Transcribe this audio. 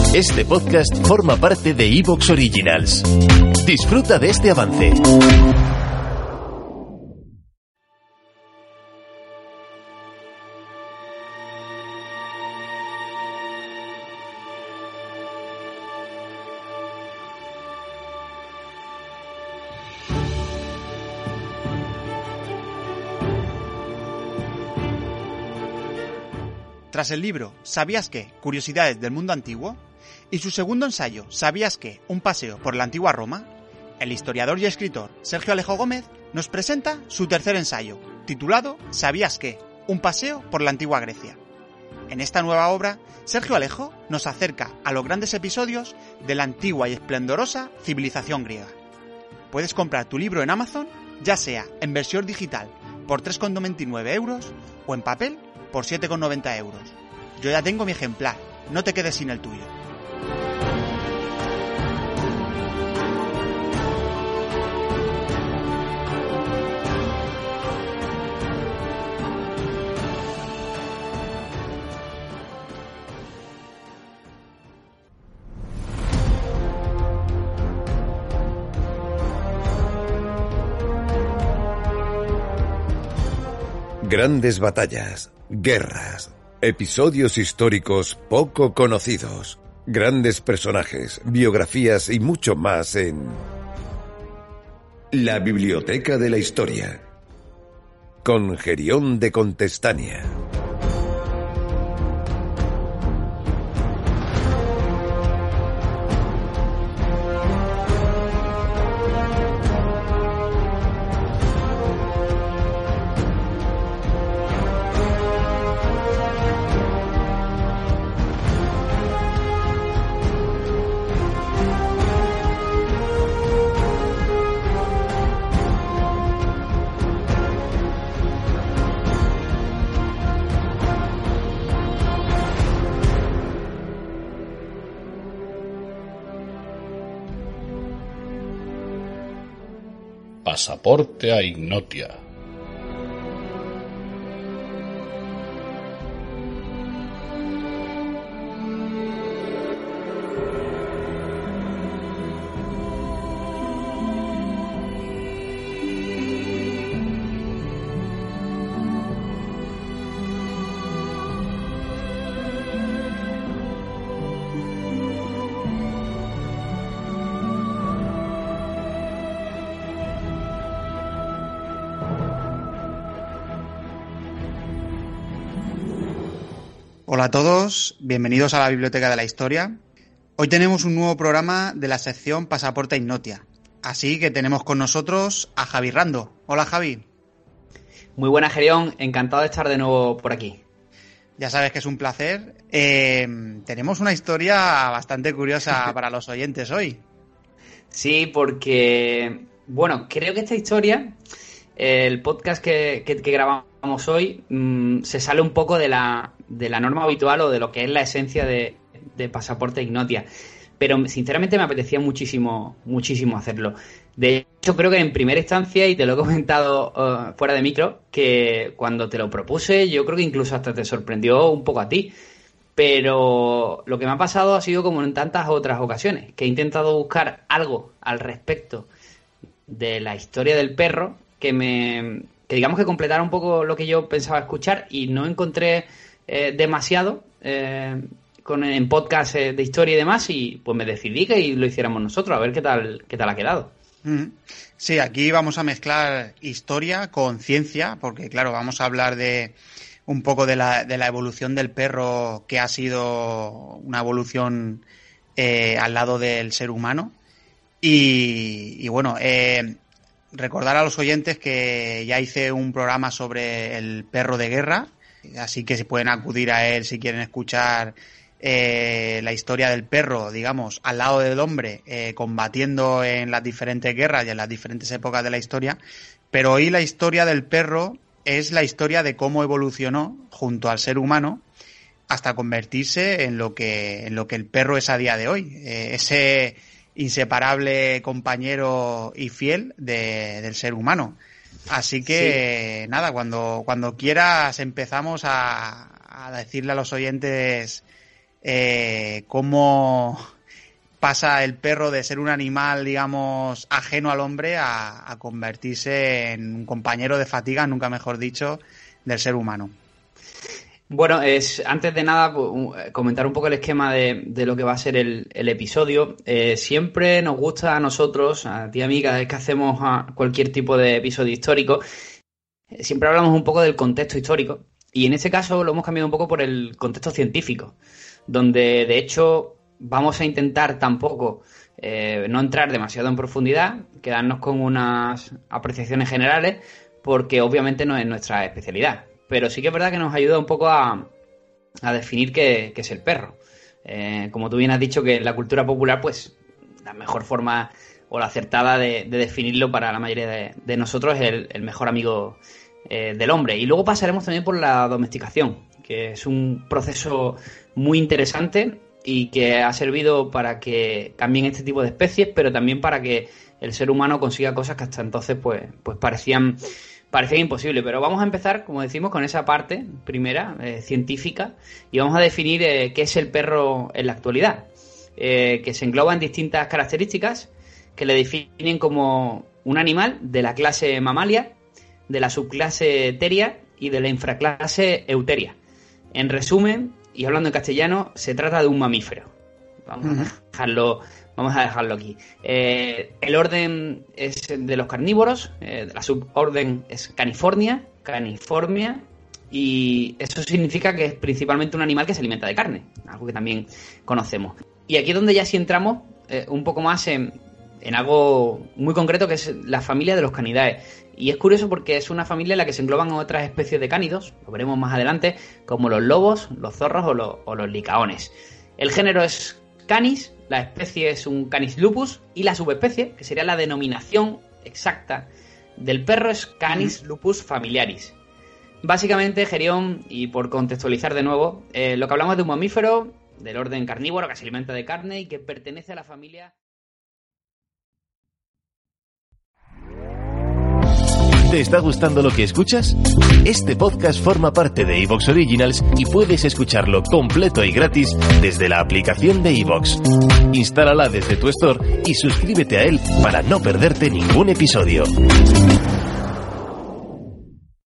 Este podcast forma parte de Evox Originals. Disfruta de este avance. Tras el libro ¿Sabías qué? Curiosidades del mundo antiguo, y su segundo ensayo ¿Sabías qué? Un paseo por la antigua Roma, el historiador y escritor Sergio Alejo Gómez nos presenta su tercer ensayo, titulado ¿Sabías qué? Un paseo por la antigua Grecia. En esta nueva obra, Sergio Alejo nos acerca a los grandes episodios de la antigua y esplendorosa civilización griega. Puedes comprar tu libro en Amazon, ya sea en versión digital por 3,99 euros o en papel por 7,90 euros. Yo ya tengo mi ejemplar, no te quedes sin el tuyo. Grandes batallas, guerras, episodios históricos poco conocidos, grandes personajes, biografías y mucho más en La Biblioteca de la Historia, con Gerión de Contestania. Pasaporte a Ignotia. Hola a todos, bienvenidos a la Biblioteca de la Historia. Hoy tenemos un nuevo programa de la sección Pasaporte a Ignotia. Así que tenemos con nosotros a Javi Rando. Hola Javi. Muy buena, Gerión, encantado de estar de nuevo por aquí. Ya sabes que es un placer. Tenemos una historia bastante curiosa para los oyentes hoy. Sí, porque, bueno, creo que esta historia, el podcast que grabamos hoy, se sale un poco de la norma habitual o de lo que es la esencia de Pasaporte Ignotia. Pero sinceramente me apetecía muchísimo hacerlo. De hecho, creo que en primera instancia, y te lo he comentado fuera de micro, que cuando te lo propuse, yo creo que incluso hasta te sorprendió un poco a ti. Pero lo que me ha pasado ha sido como en tantas otras ocasiones, que he intentado buscar algo al respecto de la historia del perro que digamos que completara un poco lo que yo pensaba escuchar, y no encontré demasiado en podcast de historia y demás, y pues me decidí que lo hiciéramos nosotros, a ver qué tal ha quedado. Sí, aquí vamos a mezclar historia con ciencia, porque claro, vamos a hablar de un poco de la evolución del perro, que ha sido una evolución al lado del ser humano. Y bueno, recordar a los oyentes que ya hice un programa sobre el perro de guerra, así que se pueden acudir a él si quieren escuchar la historia del perro, digamos, al lado del hombre, combatiendo en las diferentes guerras y en las diferentes épocas de la historia. Pero hoy la historia del perro es la historia de cómo evolucionó junto al ser humano hasta convertirse en lo que el perro es a día de hoy, ese inseparable compañero y fiel del ser humano. Así que sí. Nada, cuando quieras empezamos a decirle a los oyentes cómo pasa el perro de ser un animal, digamos, ajeno al hombre a convertirse en un compañero de fatiga, nunca mejor dicho, del ser humano. Bueno, antes de nada comentar un poco el esquema de lo que va a ser el episodio. Siempre nos gusta a nosotros, a ti, a mí, cada vez que hacemos cualquier tipo de episodio histórico, siempre hablamos un poco del contexto histórico, y en este caso lo hemos cambiado un poco por el contexto científico, donde de hecho vamos a intentar tampoco no entrar demasiado en profundidad, quedarnos con unas apreciaciones generales, porque obviamente no es nuestra especialidad. Pero sí que es verdad que nos ayuda un poco a definir qué es el perro. Como tú bien has dicho, que en la cultura popular, pues la mejor forma o la acertada de definirlo para la mayoría de nosotros es el mejor amigo del hombre. Y luego pasaremos también por la domesticación, que es un proceso muy interesante y que ha servido para que cambien este tipo de especies, pero también para que el ser humano consiga cosas que hasta entonces pues parecían imposible. Pero vamos a empezar, como decimos, con esa parte primera, científica, y vamos a definir qué es el perro en la actualidad, que se engloba en distintas características que le definen como un animal de la clase Mammalia, de la subclase Theria y de la infraclase Euteria. En resumen, y hablando en castellano, se trata de un mamífero. Vamos a dejarlo aquí. El orden es de los carnívoros, la suborden es Caniformia, y eso significa que es principalmente un animal que se alimenta de carne, algo que también conocemos. Y aquí es donde ya sí entramos un poco más en algo muy concreto, que es la familia de los Canidae. Y es curioso porque es una familia en la que se engloban otras especies de cánidos, lo veremos más adelante, como los lobos, los zorros o los licaones. El género es Canis, la especie es un Canis lupus, y la subespecie, que sería la denominación exacta del perro, es Canis lupus familiaris. Básicamente, Gerión, y por contextualizar de nuevo, lo que hablamos de un mamífero del orden carnívoro que se alimenta de carne y que pertenece a la familia... ¿Te está gustando lo que escuchas? Este podcast forma parte de Evox Originals y puedes escucharlo completo y gratis desde la aplicación de Evox. Instálala desde tu store y suscríbete a él para no perderte ningún episodio.